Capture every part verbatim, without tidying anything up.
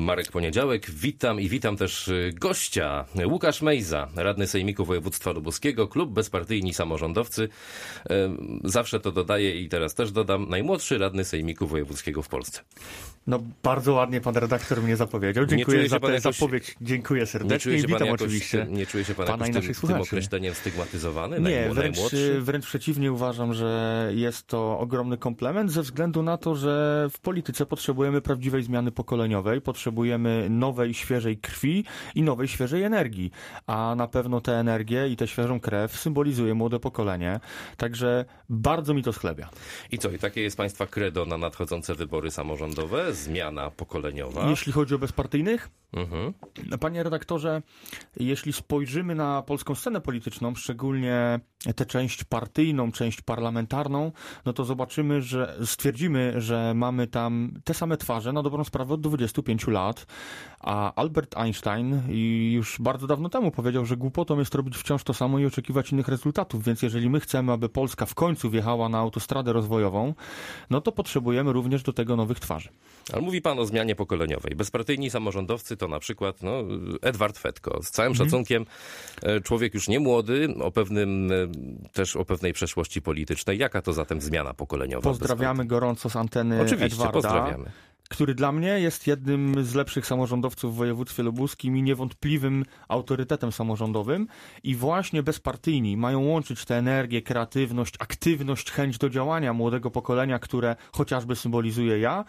Marek Poniedziałek, witam i witam też gościa. Łukasz Mejza, radny Sejmiku Województwa Lubuskiego, klub Bezpartyjni Samorządowcy. Zawsze to dodaję i teraz też dodam, najmłodszy radny Sejmiku Wojewódzkiego w Polsce. No bardzo ładnie pan redaktor mnie zapowiedział. Dziękuję za tę jakoś... zapowiedź. Dziękuję serdecznie i witam jakoś, oczywiście Nie czuje się pan pana jakoś i naszych tym, tym określeniem stygmatyzowany? Nie, wręcz, wręcz przeciwnie, uważam, że jest to ogromny komplement ze względu na to, że w polityce potrzebujemy prawdziwej zmiany pokoleniowej, potrzebujemy nowej, świeżej krwi i nowej, świeżej energii. A na pewno tę energię i tę świeżą krew symbolizuje młode pokolenie. Także bardzo mi to schlebia. I co, i takie jest państwa credo na nadchodzące wybory samorządowe? Zmiana pokoleniowa? Jeśli chodzi o bezpartyjnych? Mhm. Panie redaktorze, jeśli spojrzymy na polską scenę polityczną, szczególnie tę część partyjną, część parlamentarną, no to zobaczymy, że stwierdzimy, że mamy tam te same twarze na dobrą sprawę od dwudziestu pięciu lat, a Albert Einstein już bardzo dawno temu powiedział, że głupotą jest robić wciąż to samo i oczekiwać innych rezultatów, więc jeżeli my chcemy, aby Polska w końcu wjechała na autostradę rozwojową, no to potrzebujemy również do tego nowych twarzy. Ale mówi pan o zmianie pokoleniowej. Bezpartyjni samorządowcy to na przykład no, Edward Fetko. Z całym mhm. szacunkiem, człowiek już nie młody, o pewnym, też o pewnej przeszłości politycznej. Jaka to zatem zmiana pokoleniowa? Pozdrawiamy gorąco z anteny Oczywiście, Edwarda, pozdrawiamy. Który dla mnie jest jednym z lepszych samorządowców w województwie lubuskim i niewątpliwym autorytetem samorządowym. I właśnie bezpartyjni mają łączyć tę energię, kreatywność, aktywność, chęć do działania młodego pokolenia, które chociażby symbolizuję ja,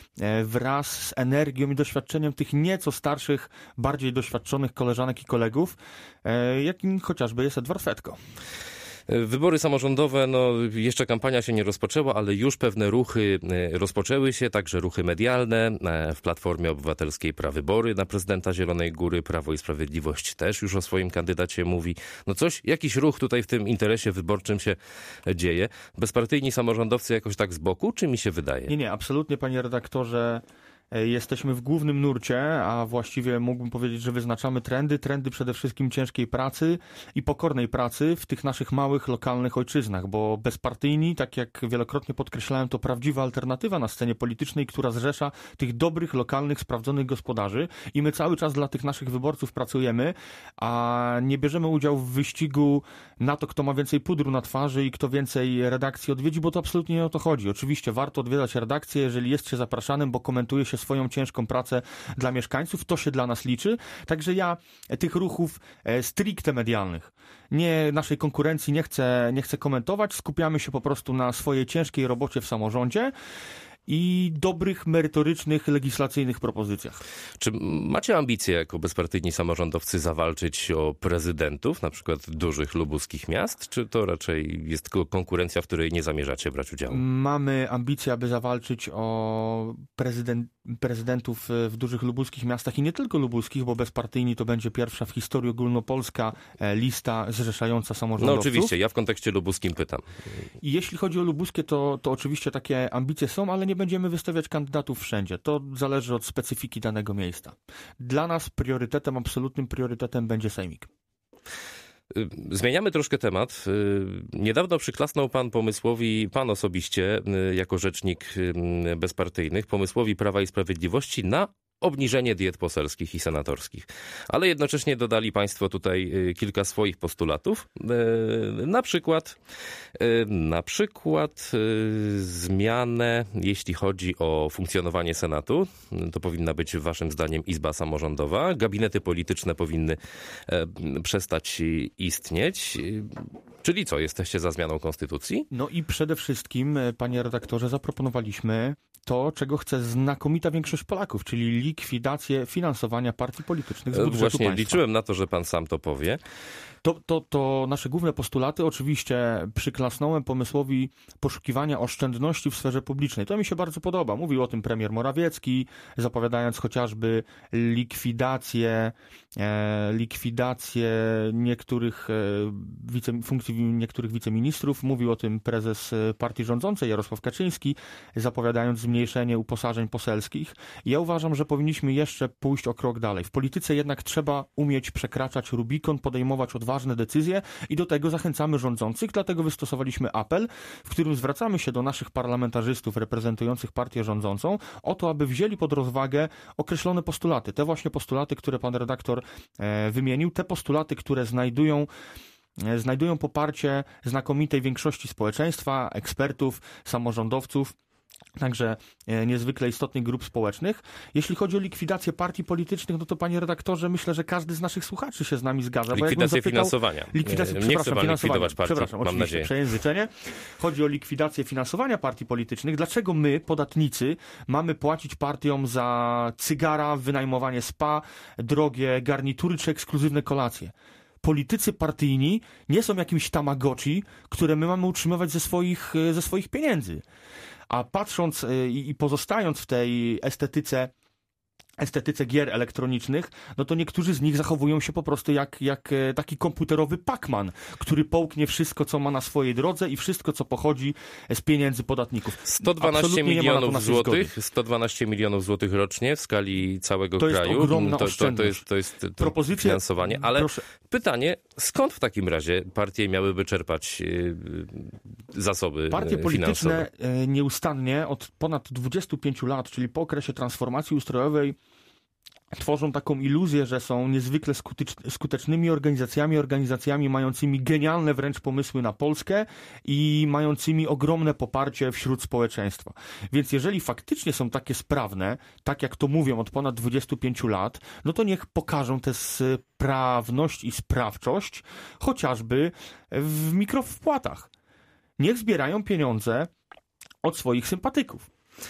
wraz z energią i doświadczeniem tych nieco starszych, bardziej doświadczonych koleżanek i kolegów, jakim chociażby jest Edward Fetko. Wybory samorządowe, no jeszcze kampania się nie rozpoczęła, ale już pewne ruchy rozpoczęły się, także ruchy medialne. W Platformie Obywatelskiej prawybory na prezydenta Zielonej Góry, Prawo i Sprawiedliwość też już o swoim kandydacie mówi. No coś, jakiś ruch tutaj w tym interesie wyborczym się dzieje. Bezpartyjni samorządowcy jakoś tak z boku, czy mi się wydaje? Nie, nie, absolutnie, panie redaktorze. Jesteśmy w głównym nurcie, a właściwie mógłbym powiedzieć, że wyznaczamy trendy. Trendy przede wszystkim ciężkiej pracy i pokornej pracy w tych naszych małych, lokalnych ojczyznach, bo bezpartyjni, tak jak wielokrotnie podkreślałem, to prawdziwa alternatywa na scenie politycznej, która zrzesza tych dobrych, lokalnych, sprawdzonych gospodarzy i my cały czas dla tych naszych wyborców pracujemy, a nie bierzemy udziału w wyścigu na to, kto ma więcej pudru na twarzy i kto więcej redakcji odwiedzi, bo to absolutnie nie o to chodzi. Oczywiście warto odwiedzać redakcję, jeżeli jest się zapraszanym, bo komentuje się swoją ciężką pracę dla mieszkańców, to się dla nas liczy. Także ja tych ruchów stricte medialnych, nie naszej konkurencji nie chcę, nie chcę komentować, skupiamy się po prostu na swojej ciężkiej robocie w samorządzie i dobrych, merytorycznych, legislacyjnych propozycjach. Czy macie ambicje jako bezpartyjni samorządowcy zawalczyć o prezydentów, na przykład dużych lubuskich miast, czy to raczej jest konkurencja, w której nie zamierzacie brać udziału? Mamy ambicje, aby zawalczyć o prezydent, prezydentów w dużych lubuskich miastach i nie tylko lubuskich, bo bezpartyjni to będzie pierwsza w historii ogólnopolska lista zrzeszająca samorządowców. No oczywiście, ja w kontekście lubuskim pytam. I jeśli chodzi o lubuskie, to, to oczywiście takie ambicje są, ale nie będziemy wystawiać kandydatów wszędzie. To zależy od specyfiki danego miejsca. Dla nas priorytetem, absolutnym priorytetem będzie Sejmik. Zmieniamy troszkę temat. Niedawno przyklasnął pan pomysłowi, pan osobiście, jako rzecznik bezpartyjnych, pomysłowi Prawa i Sprawiedliwości na obniżenie diet poselskich i senatorskich. Ale jednocześnie dodali państwo tutaj kilka swoich postulatów. Na przykład, na przykład zmianę, jeśli chodzi o funkcjonowanie Senatu. To powinna być waszym zdaniem izba samorządowa. Gabinety polityczne powinny przestać istnieć. Czyli co, jesteście za zmianą konstytucji? No i przede wszystkim, panie redaktorze, zaproponowaliśmy to, czego chce znakomita większość Polaków, czyli likwidację finansowania partii politycznych z budżetu Właśnie państwa. Liczyłem na to, że pan sam to powie. To, to, to nasze główne postulaty. Oczywiście przyklasnąłem pomysłowi poszukiwania oszczędności w sferze publicznej. To mi się bardzo podoba. Mówił o tym premier Morawiecki, zapowiadając chociażby likwidację, e, likwidację niektórych e, wice, funkcji niektórych wiceministrów. Mówił o tym prezes partii rządzącej Jarosław Kaczyński, zapowiadając zmianę zmniejszenie uposażeń poselskich. Ja uważam, że powinniśmy jeszcze pójść o krok dalej. W polityce jednak trzeba umieć przekraczać Rubikon, podejmować odważne decyzje i do tego zachęcamy rządzących, dlatego wystosowaliśmy apel, w którym zwracamy się do naszych parlamentarzystów reprezentujących partię rządzącą o to, aby wzięli pod rozwagę określone postulaty. Te właśnie postulaty, które pan redaktor e, wymienił, te postulaty, które znajdują e, znajdują poparcie znakomitej większości społeczeństwa, ekspertów, samorządowców, także e, niezwykle istotnych grup społecznych. Jeśli chodzi o likwidację partii politycznych, no to panie redaktorze, myślę, że każdy z naszych słuchaczy się z nami zgadza. Likwidację zapytał, finansowania. Likwidację, nie przepraszam, chce pan finansowania. likwidować partii, Przepraszam, mam oczywiście, nadzieję. Przejęzyczenie. Chodzi o likwidację finansowania partii politycznych. Dlaczego my, podatnicy, mamy płacić partiom za cygara, wynajmowanie spa, drogie garnitury czy ekskluzywne kolacje? Politycy partyjni nie są jakimś tamagotchi, które my mamy utrzymywać ze swoich, ze swoich pieniędzy. A patrząc i pozostając w tej estetyce, estetyce gier elektronicznych, no to niektórzy z nich zachowują się po prostu jak, jak taki komputerowy Pac-Man, który połknie wszystko, co ma na swojej drodze i wszystko, co pochodzi z pieniędzy podatników. sto dwanaście milionów złotych, sto dwanaście milionów złotych rocznie w skali całego to kraju. Jest ogromna to, to, to jest to jest to Propozycje, finansowanie. Ale proszę. Pytanie, skąd w takim razie partie miałyby czerpać yy, zasoby Partie polityczne finansowe? Nieustannie od ponad dwudziestu pięciu lat, czyli po okresie transformacji ustrojowej, tworzą taką iluzję, że są niezwykle skutecznymi organizacjami, organizacjami mającymi genialne wręcz pomysły na Polskę i mającymi ogromne poparcie wśród społeczeństwa. Więc jeżeli faktycznie są takie sprawne, tak jak to mówią od ponad dwudziestu pięciu lat, no to niech pokażą tę sprawność i sprawczość chociażby w mikrowpłatach. Niech zbierają pieniądze od swoich sympatyków.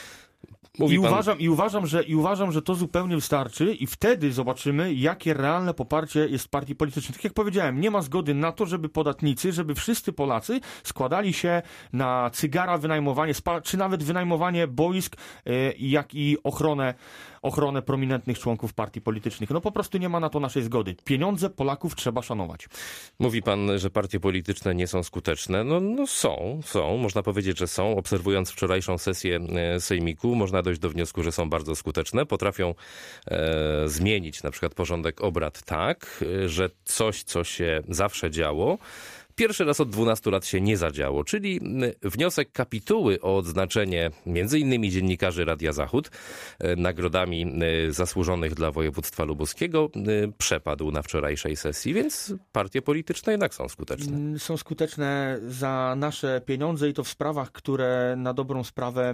Mówi I pan... uważam, i, uważam, że, I uważam, że to zupełnie wystarczy i wtedy zobaczymy, jakie realne poparcie jest partii politycznych. Tak jak powiedziałem, nie ma zgody na to, żeby podatnicy, żeby wszyscy Polacy składali się na cygara, wynajmowanie spa, czy nawet wynajmowanie boisk, yy, jak i ochronę, ochronę prominentnych członków partii politycznych. No po prostu nie ma na to naszej zgody. Pieniądze Polaków trzeba szanować. Mówi pan, że partie polityczne nie są skuteczne. No, no są, są. Można powiedzieć, że są. Obserwując wczorajszą sesję Sejmiku, można dojść do wniosku, że są bardzo skuteczne. Potrafią e, zmienić na przykład porządek obrad tak, że coś, co się zawsze działo, pierwszy raz od dwunastu lat się nie zadziało, czyli wniosek kapituły o odznaczenie między innymi dziennikarzy Radia Zachód nagrodami zasłużonych dla województwa lubuskiego przepadł na wczorajszej sesji, więc partie polityczne jednak są skuteczne. Są skuteczne za nasze pieniądze i to w sprawach, które na dobrą sprawę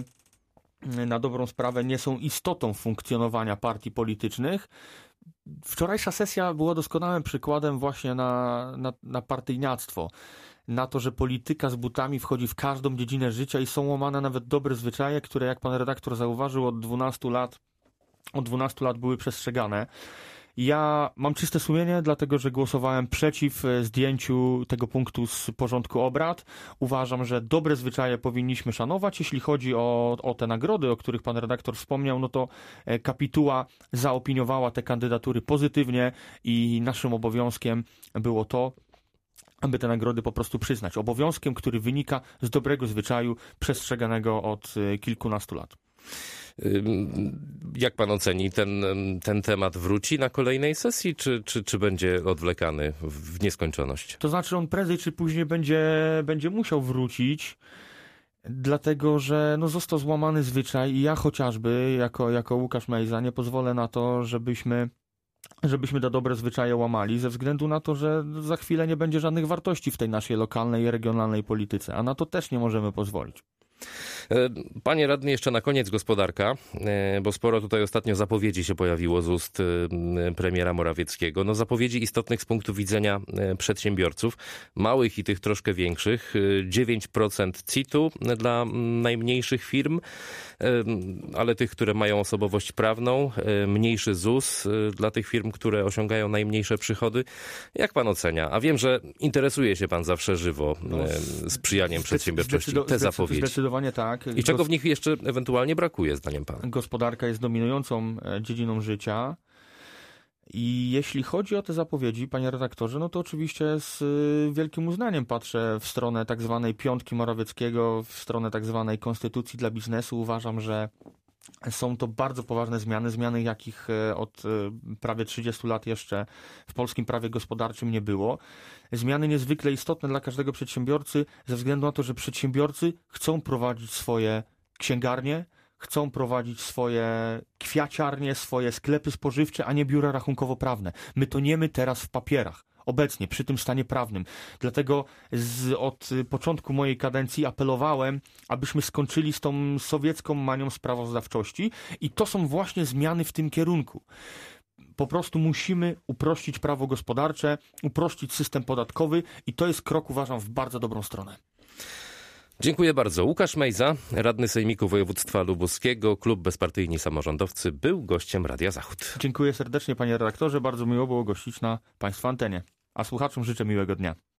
na dobrą sprawę nie są istotą funkcjonowania partii politycznych. Wczorajsza sesja była doskonałym przykładem właśnie na, na, na partyjniactwo. Na to, że polityka z butami wchodzi w każdą dziedzinę życia i są łamane nawet dobre zwyczaje, które, jak pan redaktor zauważył, od dwunastu lat, od dwunastu lat były przestrzegane. Ja mam czyste sumienie, dlatego że głosowałem przeciw zdjęciu tego punktu z porządku obrad. Uważam, że dobre zwyczaje powinniśmy szanować. Jeśli chodzi o, o te nagrody, o których pan redaktor wspomniał, no to kapituła zaopiniowała te kandydatury pozytywnie i naszym obowiązkiem było to, aby te nagrody po prostu przyznać. Obowiązkiem, który wynika z dobrego zwyczaju przestrzeganego od kilkunastu lat. Jak pan oceni, ten, ten temat wróci na kolejnej sesji, czy, czy, czy będzie odwlekany w nieskończoność? To znaczy on prędzej czy później będzie, będzie musiał wrócić, dlatego że no, został złamany zwyczaj i ja chociażby jako, jako Łukasz Mejza nie pozwolę na to, żebyśmy żebyśmy te dobre zwyczaje łamali, ze względu na to, że za chwilę nie będzie żadnych wartości w tej naszej lokalnej i regionalnej polityce, a na to też nie możemy pozwolić. Panie radny, jeszcze na koniec gospodarka, bo sporo tutaj ostatnio zapowiedzi się pojawiło z ust premiera Morawieckiego. No zapowiedzi istotnych z punktu widzenia przedsiębiorców, małych i tych troszkę większych. dziewięć procent C I T-u dla najmniejszych firm, ale tych, które mają osobowość prawną, mniejszy Z U S dla tych firm, które osiągają najmniejsze przychody. Jak pan ocenia? A wiem, że interesuje się pan zawsze żywo no, sprzyjaniem przedsiębiorczości. Te zapowiedzi. Zdecydowanie tak. I czego w nich jeszcze ewentualnie brakuje, zdaniem pana? Gospodarka jest dominującą dziedziną życia. I jeśli chodzi o te zapowiedzi, panie redaktorze, no to oczywiście z y, wielkim uznaniem patrzę w stronę tak zwanej piątki Morawieckiego, w stronę tak zwanej konstytucji dla biznesu. Uważam, że są to bardzo poważne zmiany, zmiany jakich od prawie trzydziestu lat jeszcze w polskim prawie gospodarczym nie było. Zmiany niezwykle istotne dla każdego przedsiębiorcy ze względu na to, że przedsiębiorcy chcą prowadzić swoje księgarnie, chcą prowadzić swoje kwiaciarnie, swoje sklepy spożywcze, a nie biura rachunkowo-prawne. My toniemy teraz w papierach. Obecnie, przy tym stanie prawnym. Dlatego z, od początku mojej kadencji apelowałem, abyśmy skończyli z tą sowiecką manią sprawozdawczości i to są właśnie zmiany w tym kierunku. Po prostu musimy uprościć prawo gospodarcze, uprościć system podatkowy i to jest krok, uważam, w bardzo dobrą stronę. Dziękuję bardzo. Łukasz Mejza, radny Sejmiku Województwa Lubuskiego, Klub Bezpartyjni Samorządowcy, był gościem Radia Zachód. Dziękuję serdecznie, panie redaktorze. Bardzo miło było gościć na państwa antenie. A słuchaczom życzę miłego dnia.